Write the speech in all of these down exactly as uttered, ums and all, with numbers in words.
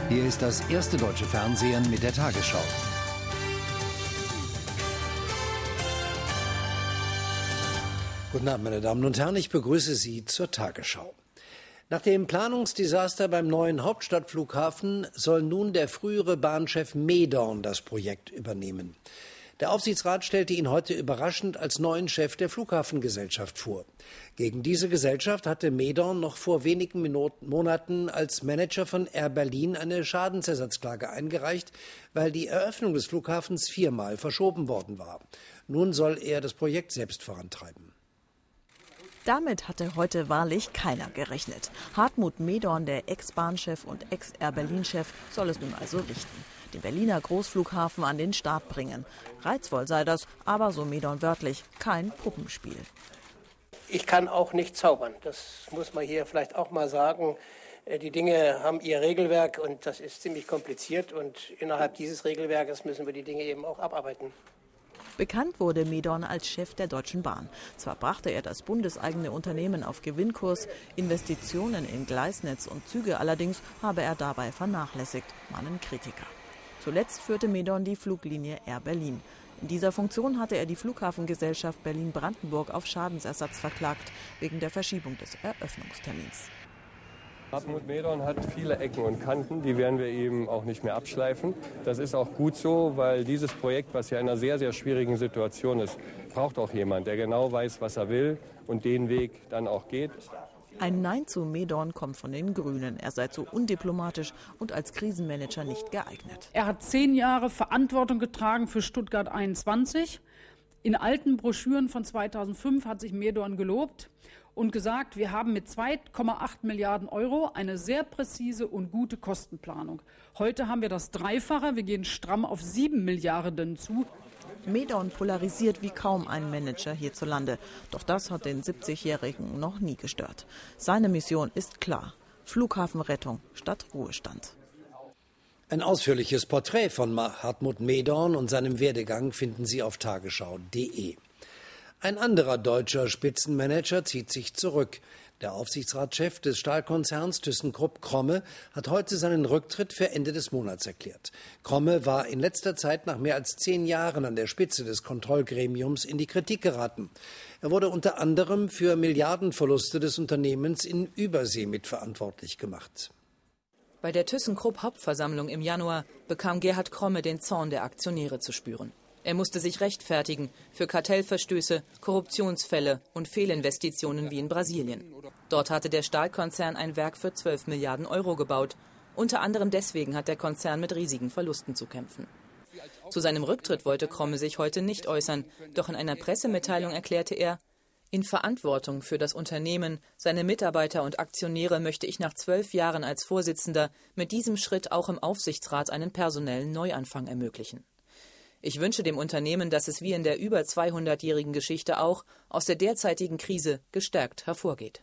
Hier ist das erste deutsche Fernsehen mit der Tagesschau. Guten Abend, meine Damen und Herren, ich begrüße Sie zur Tagesschau. Nach dem Planungsdesaster beim neuen Hauptstadtflughafen soll nun der frühere Bahnchef Medorn das Projekt übernehmen. Der Aufsichtsrat stellte ihn heute überraschend als neuen Chef der Flughafengesellschaft vor. Gegen diese Gesellschaft hatte Medorn noch vor wenigen Minuten, Monaten als Manager von Air Berlin eine Schadensersatzklage eingereicht, weil die Eröffnung des Flughafens viermal verschoben worden war. Nun soll er das Projekt selbst vorantreiben. Damit hatte heute wahrlich keiner gerechnet. Hartmut Medorn, der Ex-Bahnchef und Ex-Air Berlin-Chef, soll es nun also richten. Den Berliner Großflughafen an den Start bringen. Reizvoll sei das, aber so Medorn wörtlich, kein Puppenspiel. Ich kann auch nicht zaubern, das muss man hier vielleicht auch mal sagen. Die Dinge haben ihr Regelwerk und das ist ziemlich kompliziert und innerhalb dieses Regelwerkes müssen wir die Dinge eben auch abarbeiten. Bekannt wurde Medorn als Chef der Deutschen Bahn. Zwar brachte er das bundeseigene Unternehmen auf Gewinnkurs, Investitionen in Gleisnetz und Züge allerdings habe er dabei vernachlässigt, mahnen Kritiker. Zuletzt führte Medorn die Fluglinie Air Berlin. In dieser Funktion hatte er die Flughafengesellschaft Berlin-Brandenburg auf Schadensersatz verklagt, wegen der Verschiebung des Eröffnungstermins. Hartmut Medorn hat viele Ecken und Kanten, die werden wir eben auch nicht mehr abschleifen. Das ist auch gut so, weil dieses Projekt, was ja in einer sehr, sehr schwierigen Situation ist, braucht auch jemand, der genau weiß, was er will und den Weg dann auch geht. Ein Nein zu Medorn kommt von den Grünen. Er sei zu undiplomatisch und als Krisenmanager nicht geeignet. Er hat zehn Jahre Verantwortung getragen für Stuttgart einundzwanzig. In alten Broschüren von zweitausendfünf hat sich Medorn gelobt und gesagt, wir haben mit zwei Komma acht Milliarden Euro eine sehr präzise und gute Kostenplanung. Heute haben wir das Dreifache, wir gehen stramm auf sieben Milliarden zu. Medorn polarisiert wie kaum ein Manager hierzulande. Doch das hat den siebzigjährigen noch nie gestört. Seine Mission ist klar: Flughafenrettung statt Ruhestand. Ein ausführliches Porträt von Hartmut Medorn und seinem Werdegang finden Sie auf tagesschau punkt de. Ein anderer deutscher Spitzenmanager zieht sich zurück. Der Aufsichtsratschef des Stahlkonzerns ThyssenKrupp Kromme hat heute seinen Rücktritt für Ende des Monats erklärt. Kromme war in letzter Zeit nach mehr als zehn Jahren an der Spitze des Kontrollgremiums in die Kritik geraten. Er wurde unter anderem für Milliardenverluste des Unternehmens in Übersee mitverantwortlich gemacht. Bei der ThyssenKrupp-Hauptversammlung im Januar bekam Gerhard Kromme den Zorn der Aktionäre zu spüren. Er musste sich rechtfertigen für Kartellverstöße, Korruptionsfälle und Fehlinvestitionen wie in Brasilien. Dort hatte der Stahlkonzern ein Werk für zwölf Milliarden Euro gebaut. Unter anderem deswegen hat der Konzern mit riesigen Verlusten zu kämpfen. Zu seinem Rücktritt wollte Kromme sich heute nicht äußern, doch in einer Pressemitteilung erklärte er: In Verantwortung für das Unternehmen, seine Mitarbeiter und Aktionäre möchte ich nach zwölf Jahren als Vorsitzender mit diesem Schritt auch im Aufsichtsrat einen personellen Neuanfang ermöglichen. Ich wünsche dem Unternehmen, dass es wie in der über zweihundertjährigen Geschichte auch aus der derzeitigen Krise gestärkt hervorgeht.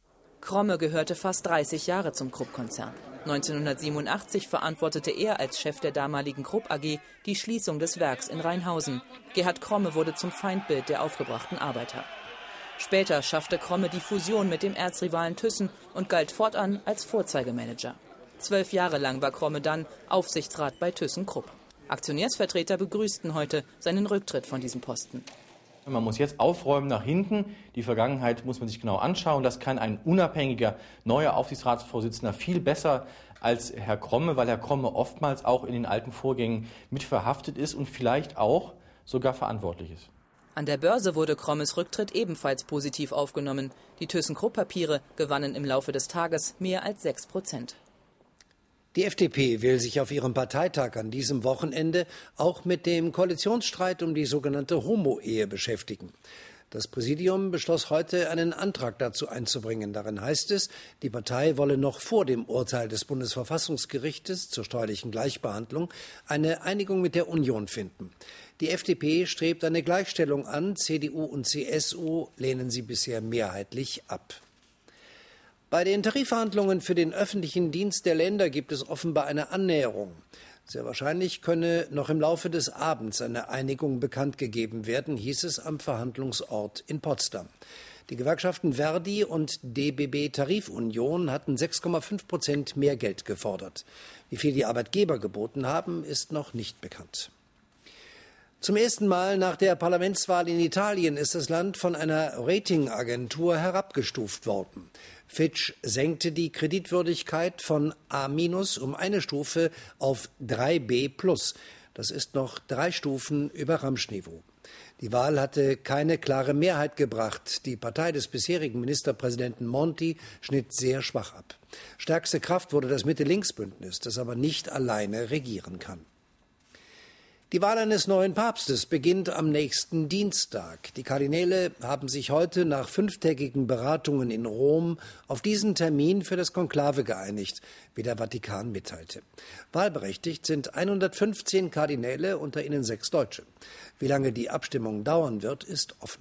Kromme gehörte fast dreißig Jahre zum Krupp-Konzern. neunzehnhundertsiebenundachtzig verantwortete er als Chef der damaligen Krupp A G die Schließung des Werks in Rheinhausen. Gerhard Kromme wurde zum Feindbild der aufgebrachten Arbeiter. Später schaffte Kromme die Fusion mit dem Erzrivalen Thyssen und galt fortan als Vorzeigemanager. Zwölf Jahre lang war Kromme dann Aufsichtsrat bei ThyssenKrupp. Aktionärsvertreter begrüßten heute seinen Rücktritt von diesem Posten. Man muss jetzt aufräumen nach hinten. Die Vergangenheit muss man sich genau anschauen. Das kann ein unabhängiger neuer Aufsichtsratsvorsitzender viel besser als Herr Kromme, weil Herr Kromme oftmals auch in den alten Vorgängen mit verhaftet ist und vielleicht auch sogar verantwortlich ist. An der Börse wurde Krommes Rücktritt ebenfalls positiv aufgenommen. Die ThyssenKrupp-Papiere gewannen im Laufe des Tages mehr als sechs Prozent. Die F D P will sich auf ihrem Parteitag an diesem Wochenende auch mit dem Koalitionsstreit um die sogenannte Homo-Ehe beschäftigen. Das Präsidium beschloss heute, einen Antrag dazu einzubringen. Darin heißt es, die Partei wolle noch vor dem Urteil des Bundesverfassungsgerichtes zur steuerlichen Gleichbehandlung eine Einigung mit der Union finden. Die F D P strebt eine Gleichstellung an, C D U und C S U lehnen sie bisher mehrheitlich ab. Bei den Tarifverhandlungen für den öffentlichen Dienst der Länder gibt es offenbar eine Annäherung. Sehr wahrscheinlich könne noch im Laufe des Abends eine Einigung bekannt gegeben werden, hieß es am Verhandlungsort in Potsdam. Die Gewerkschaften Verdi und D B B Tarifunion hatten sechs Komma fünf Prozent mehr Geld gefordert. Wie viel die Arbeitgeber geboten haben, ist noch nicht bekannt. Zum ersten Mal nach der Parlamentswahl in Italien ist das Land von einer Ratingagentur herabgestuft worden. Fitch senkte die Kreditwürdigkeit von A- um eine Stufe auf drei B plus. Das ist noch drei Stufen über Ramschniveau. Die Wahl hatte keine klare Mehrheit gebracht. Die Partei des bisherigen Ministerpräsidenten Monti schnitt sehr schwach ab. Stärkste Kraft wurde das Mitte-Links-Bündnis, das aber nicht alleine regieren kann. Die Wahl eines neuen Papstes beginnt am nächsten Dienstag. Die Kardinäle haben sich heute nach fünftägigen Beratungen in Rom auf diesen Termin für das Konklave geeinigt, wie der Vatikan mitteilte. Wahlberechtigt sind hundertfünfzehn Kardinäle, unter ihnen sechs Deutsche. Wie lange die Abstimmung dauern wird, ist offen.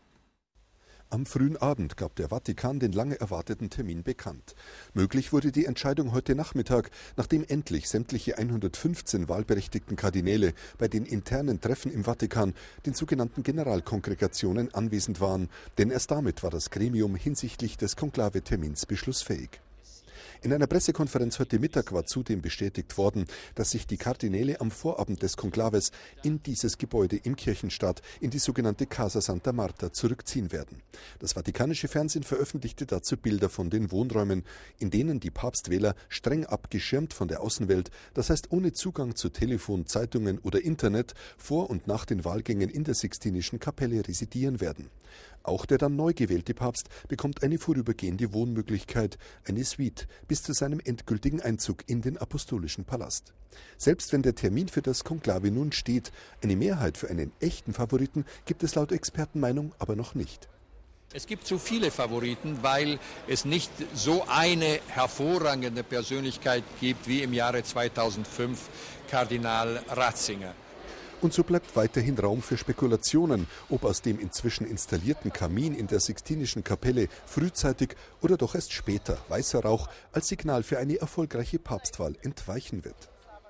Am frühen Abend gab der Vatikan den lange erwarteten Termin bekannt. Möglich wurde die Entscheidung heute Nachmittag, nachdem endlich sämtliche hundertfünfzehn wahlberechtigten Kardinäle bei den internen Treffen im Vatikan, den sogenannten Generalkongregationen, anwesend waren. Denn erst damit war das Gremium hinsichtlich des Konklavetermins beschlussfähig. In einer Pressekonferenz heute Mittag war zudem bestätigt worden, dass sich die Kardinäle am Vorabend des Konklaves in dieses Gebäude im Kirchenstaat, in die sogenannte Casa Santa Marta, zurückziehen werden. Das vatikanische Fernsehen veröffentlichte dazu Bilder von den Wohnräumen, in denen die Papstwähler streng abgeschirmt von der Außenwelt, das heißt ohne Zugang zu Telefon, Zeitungen oder Internet, vor und nach den Wahlgängen in der Sixtinischen Kapelle residieren werden. Auch der dann neu gewählte Papst bekommt eine vorübergehende Wohnmöglichkeit, eine Suite, bis zu seinem endgültigen Einzug in den Apostolischen Palast. Selbst wenn der Termin für das Konklave nun steht, eine Mehrheit für einen echten Favoriten gibt es laut Expertenmeinung aber noch nicht. Es gibt zu viele Favoriten, weil es nicht so eine hervorragende Persönlichkeit gibt wie im Jahre zweitausendfünf Kardinal Ratzinger. Und so bleibt weiterhin Raum für Spekulationen, ob aus dem inzwischen installierten Kamin in der Sixtinischen Kapelle frühzeitig oder doch erst später weißer Rauch als Signal für eine erfolgreiche Papstwahl entweichen wird.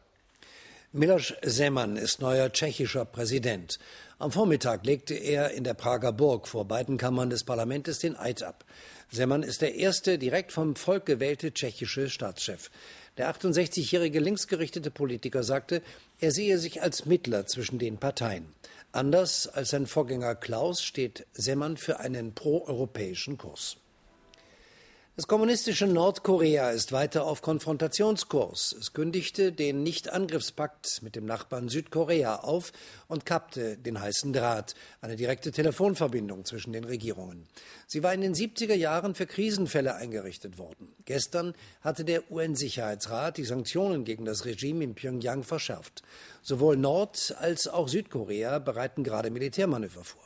Miloš Zeman ist neuer tschechischer Präsident. Am Vormittag legte er in der Prager Burg vor beiden Kammern des Parlaments den Eid ab. Zeman ist der erste direkt vom Volk gewählte tschechische Staatschef. Der achtundsechzigjährige linksgerichtete Politiker sagte, er sehe sich als Mittler zwischen den Parteien. Anders als sein Vorgänger Klaus steht Zeman für einen proeuropäischen Kurs. Das kommunistische Nordkorea ist weiter auf Konfrontationskurs. Es kündigte den Nicht-Angriffspakt mit dem Nachbarn Südkorea auf und kappte den heißen Draht, eine direkte Telefonverbindung zwischen den Regierungen. Sie war in den siebziger Jahren für Krisenfälle eingerichtet worden. Gestern hatte der U N-Sicherheitsrat die Sanktionen gegen das Regime in Pjöngjang verschärft. Sowohl Nord- als auch Südkorea bereiten gerade Militärmanöver vor.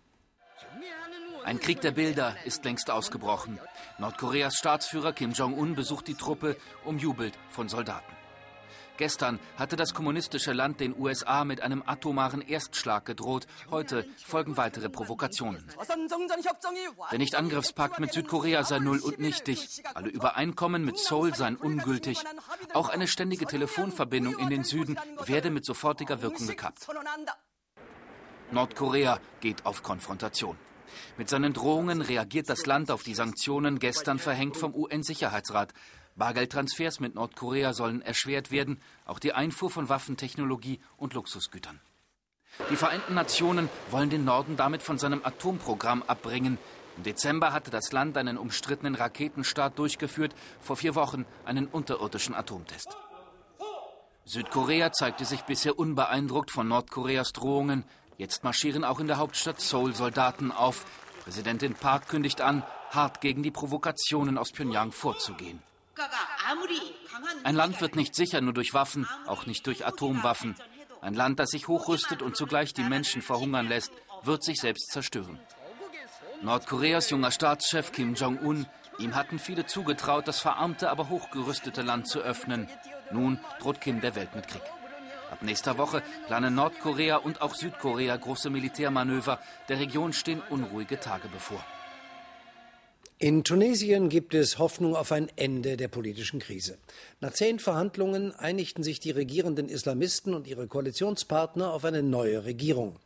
Ein Krieg der Bilder ist längst ausgebrochen. Nordkoreas Staatsführer Kim Jong-un besucht die Truppe, umjubelt von Soldaten. Gestern hatte das kommunistische Land den U S A mit einem atomaren Erstschlag gedroht. Heute folgen weitere Provokationen. Der Nicht-Angriffspakt mit Südkorea sei null und nichtig. Alle Übereinkommen mit Seoul seien ungültig. Auch eine ständige Telefonverbindung in den Süden werde mit sofortiger Wirkung gekappt. Nordkorea geht auf Konfrontation. Mit seinen Drohungen reagiert das Land auf die Sanktionen, gestern verhängt vom U N-Sicherheitsrat. Bargeldtransfers mit Nordkorea sollen erschwert werden, auch die Einfuhr von Waffentechnologie und Luxusgütern. Die Vereinten Nationen wollen den Norden damit von seinem Atomprogramm abbringen. Im Dezember hatte das Land einen umstrittenen Raketenstart durchgeführt, vor vier Wochen einen unterirdischen Atomtest. Südkorea zeigte sich bisher unbeeindruckt von Nordkoreas Drohungen. Jetzt marschieren auch in der Hauptstadt Seoul Soldaten auf. Präsidentin Park kündigt an, hart gegen die Provokationen aus Pjöngjang vorzugehen. Ein Land wird nicht sicher nur durch Waffen, auch nicht durch Atomwaffen. Ein Land, das sich hochrüstet und zugleich die Menschen verhungern lässt, wird sich selbst zerstören. Nordkoreas junger Staatschef Kim Jong-un, ihm hatten viele zugetraut, das verarmte, aber hochgerüstete Land zu öffnen. Nun droht Kim der Welt mit Krieg. Ab nächster Woche planen Nordkorea und auch Südkorea große Militärmanöver. Der Region stehen unruhige Tage bevor. In Tunesien gibt es Hoffnung auf ein Ende der politischen Krise. Nach zehn Verhandlungen einigten sich die regierenden Islamisten und ihre Koalitionspartner auf eine neue Regierung.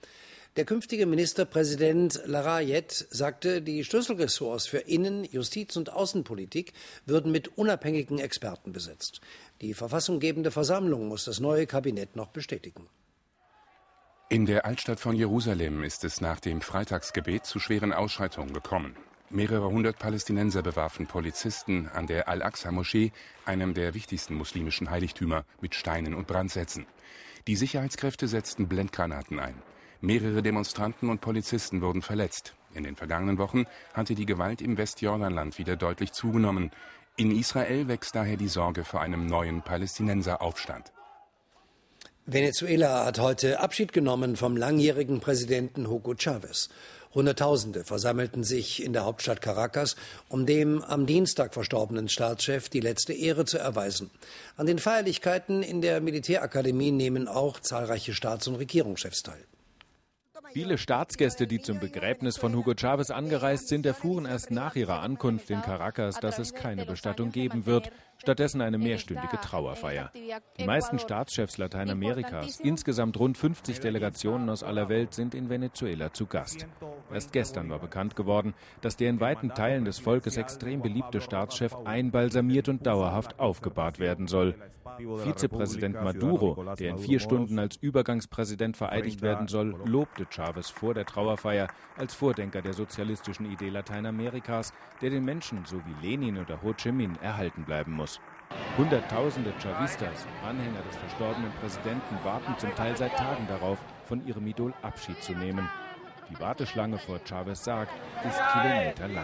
Der künftige Ministerpräsident Larayet sagte, die Schlüsselressorts für Innen-, Justiz- und Außenpolitik würden mit unabhängigen Experten besetzt. Die verfassunggebende Versammlung muss das neue Kabinett noch bestätigen. In der Altstadt von Jerusalem ist es nach dem Freitagsgebet zu schweren Ausschreitungen gekommen. Mehrere hundert Palästinenser bewarfen Polizisten an der Al-Aqsa-Moschee, einem der wichtigsten muslimischen Heiligtümer, mit Steinen und Brandsätzen. Die Sicherheitskräfte setzten Blendgranaten ein. Mehrere Demonstranten und Polizisten wurden verletzt. In den vergangenen Wochen hatte die Gewalt im Westjordanland wieder deutlich zugenommen. In Israel wächst daher die Sorge vor einem neuen Palästinenseraufstand. Venezuela hat heute Abschied genommen vom langjährigen Präsidenten Hugo Chávez. Hunderttausende versammelten sich in der Hauptstadt Caracas, um dem am Dienstag verstorbenen Staatschef die letzte Ehre zu erweisen. An den Feierlichkeiten in der Militärakademie nehmen auch zahlreiche Staats- und Regierungschefs teil. Viele Staatsgäste, die zum Begräbnis von Hugo Chávez angereist sind, erfuhren erst nach ihrer Ankunft in Caracas, dass es keine Bestattung geben wird, stattdessen eine mehrstündige Trauerfeier. Die meisten Staatschefs Lateinamerikas, insgesamt rund fünfzig Delegationen aus aller Welt, sind in Venezuela zu Gast. Erst gestern war bekannt geworden, dass der in weiten Teilen des Volkes extrem beliebte Staatschef einbalsamiert und dauerhaft aufgebahrt werden soll. Vizepräsident Maduro, der in vier Stunden als Übergangspräsident vereidigt werden soll, lobte Chávez vor der Trauerfeier als Vordenker der sozialistischen Idee Lateinamerikas, der den Menschen, so wie Lenin oder Ho Chi Minh, erhalten bleiben muss. Hunderttausende Chavistas, Anhänger des verstorbenen Präsidenten, warten zum Teil seit Tagen darauf, von ihrem Idol Abschied zu nehmen. Die Warteschlange vor Chávez Sarg ist kilometerlang.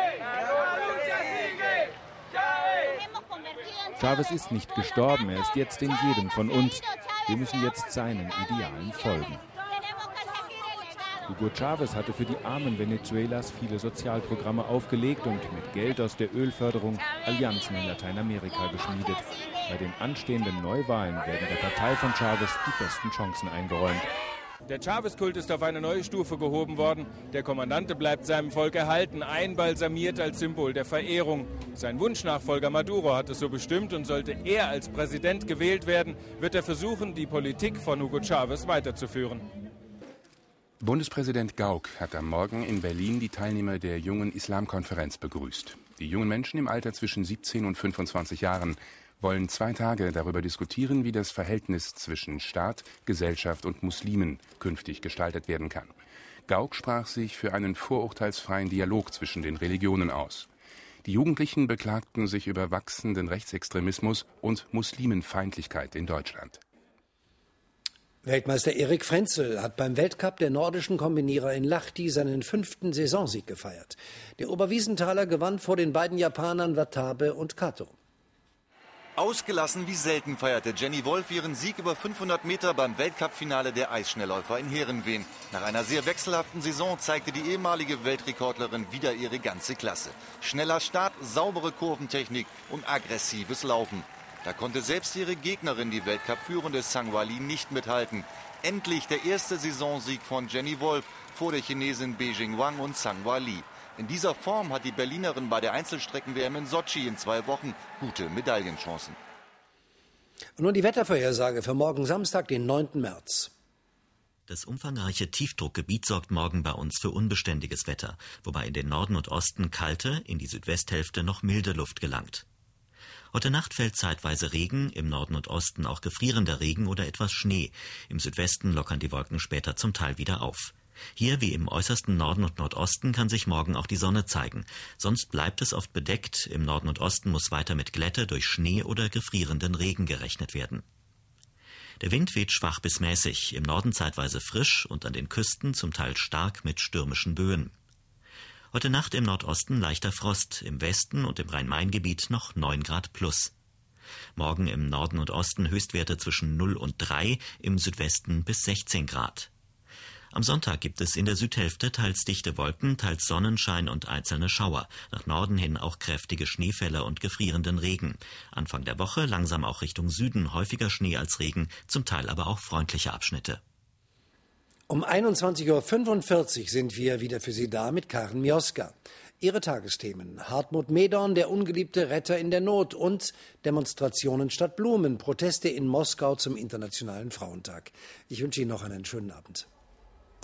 Chávez ist nicht gestorben, er ist jetzt in jedem von uns. Wir müssen jetzt seinen Idealen folgen. Hugo Chávez hatte für die Armen Venezuelas viele Sozialprogramme aufgelegt und mit Geld aus der Ölförderung Allianzen in Lateinamerika geschmiedet. Bei den anstehenden Neuwahlen werden der Partei von Chávez die besten Chancen eingeräumt. Der Chávez-Kult ist auf eine neue Stufe gehoben worden. Der Kommandante bleibt seinem Volk erhalten, einbalsamiert als Symbol der Verehrung. Sein Wunschnachfolger Maduro hat es so bestimmt und sollte er als Präsident gewählt werden, wird er versuchen, die Politik von Hugo Chávez weiterzuführen. Bundespräsident Gauck hat am Morgen in Berlin die Teilnehmer der Jungen Islamkonferenz begrüßt. Die jungen Menschen im Alter zwischen siebzehn und fünfundzwanzig Jahren wollen zwei Tage darüber diskutieren, wie das Verhältnis zwischen Staat, Gesellschaft und Muslimen künftig gestaltet werden kann. Gauck sprach sich für einen vorurteilsfreien Dialog zwischen den Religionen aus. Die Jugendlichen beklagten sich über wachsenden Rechtsextremismus und Muslimenfeindlichkeit in Deutschland. Weltmeister Erik Frenzel hat beim Weltcup der nordischen Kombinierer in Lahti seinen fünften Saisonsieg gefeiert. Der Oberwiesenthaler gewann vor den beiden Japanern Watabe und Kato. Ausgelassen wie selten feierte Jenny Wolf ihren Sieg über fünfhundert Meter beim Weltcup-Finale der Eisschnellläufer in Heerenveen. Nach einer sehr wechselhaften Saison zeigte die ehemalige Weltrekordlerin wieder ihre ganze Klasse. Schneller Start, saubere Kurventechnik und aggressives Laufen. Da konnte selbst ihre Gegnerin, die Weltcup-führende Zhang Weili, nicht mithalten. Endlich der erste Saisonsieg von Jenny Wolf vor der Chinesin Beijing Wang und Zhang Weili. In dieser Form hat die Berlinerin bei der Einzelstrecken-W M in Sotschi in zwei Wochen gute Medaillenchancen. Und nun die Wettervorhersage für morgen Samstag, den neunten März. Das umfangreiche Tiefdruckgebiet sorgt morgen bei uns für unbeständiges Wetter, wobei in den Norden und Osten kalte, in die Südwesthälfte noch milde Luft gelangt. Heute Nacht fällt zeitweise Regen, im Norden und Osten auch gefrierender Regen oder etwas Schnee. Im Südwesten lockern die Wolken später zum Teil wieder auf. Hier wie im äußersten Norden und Nordosten kann sich morgen auch die Sonne zeigen. Sonst bleibt es oft bedeckt. Im Norden und Osten muss weiter mit Glätte durch Schnee oder gefrierenden Regen gerechnet werden. Der Wind weht schwach bis mäßig, im Norden zeitweise frisch und an den Küsten zum Teil stark mit stürmischen Böen. Heute Nacht im Nordosten leichter Frost, im Westen und im Rhein-Main-Gebiet noch neun Grad plus. Morgen im Norden und Osten Höchstwerte zwischen null und drei, im Südwesten bis sechzehn Grad. Am Sonntag gibt es in der Südhälfte teils dichte Wolken, teils Sonnenschein und einzelne Schauer. Nach Norden hin auch kräftige Schneefälle und gefrierenden Regen. Anfang der Woche langsam auch Richtung Süden häufiger Schnee als Regen, zum Teil aber auch freundliche Abschnitte. Um einundzwanzig Uhr fünfundvierzig sind wir wieder für Sie da mit Karen Mioska. Ihre Tagesthemen: Hartmut Medorn, der ungeliebte Retter in der Not, und Demonstrationen statt Blumen, Proteste in Moskau zum Internationalen Frauentag. Ich wünsche Ihnen noch einen schönen Abend.